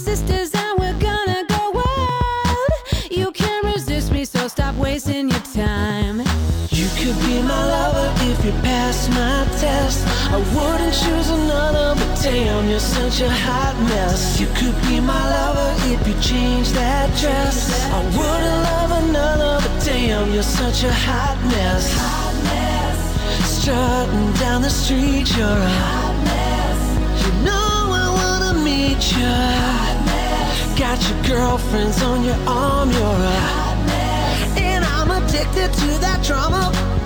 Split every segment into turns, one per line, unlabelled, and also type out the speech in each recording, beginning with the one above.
sisters and we're gonna go wild. You can't resist me, so stop wasting your time.
You could be my lover if you pass my test. I wouldn't choose another, but damn, you're such a hot mess. You could be my lover if you change that dress. I wouldn't love another, but damn, you're such a hot mess. Strutting down the street, you're a hot mess. You know I wanna meet you. Got your girlfriends on your arm, you're a hot mess. And I'm addicted to that drama.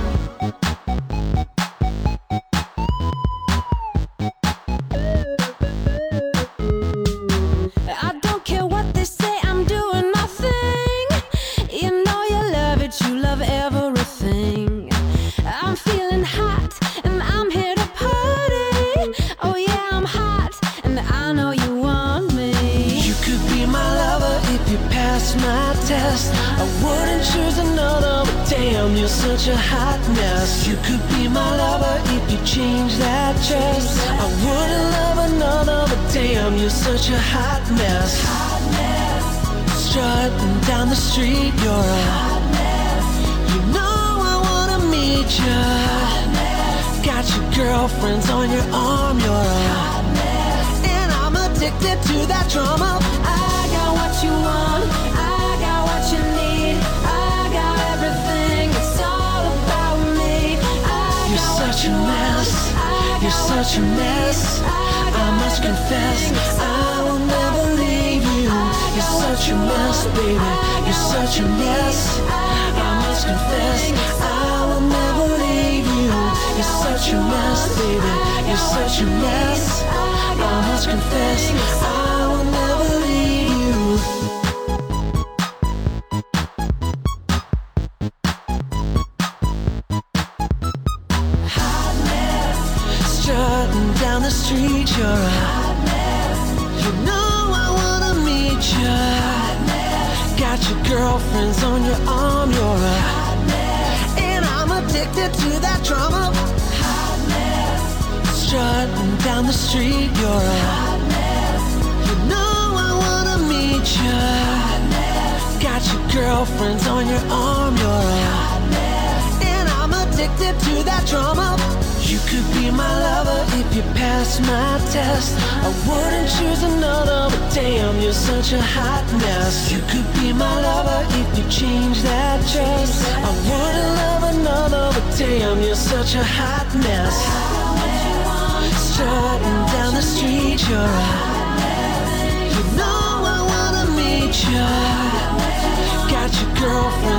I don't care what they say, I'm doing my thing. You know you love it, you love everything. I'm feeling hot and I'm here to party. Oh yeah, I'm hot and I know you want me.
You could be my lover if you pass my test. I wouldn't choose another, but damn, you're such a hot mess. You could be my lover if you change that dress. I wouldn't love another, but damn, you're such a hot mess. Strutting down the street, you're a hot mess. You know I wanna meet you. Got your girlfriends on your arm, you're a hot mess. And I'm addicted to that drama.
I got what you want, I got what you need. I got everything, it's all about me.
You're such a mess, you're such a mess. I must confess, I will never leave you. You're such a mess, baby, you're such a mess. I must confess, I will never leave you. You're such a mess, baby, you're such a mess. I must confess, I will never leave you. Strutting down the street, you're a hot mess. You know I wanna meet you. Got your girlfriends on your arm, you're a hot mess. And I'm addicted to that drama. Strutting down the street, you're a hot mess. You know I wanna meet you. Got your girlfriends on your arm, you're a hot mess. And I'm addicted to that drama. You could be my lover if you pass my test. I wouldn't choose another, but damn, you're such a hot mess. You could be my lover if you change that dress. I wouldn't love another, but damn, you're such a hot mess. Strutting down the street, you're a hot mess. You know I wanna meet you. Got your girlfriend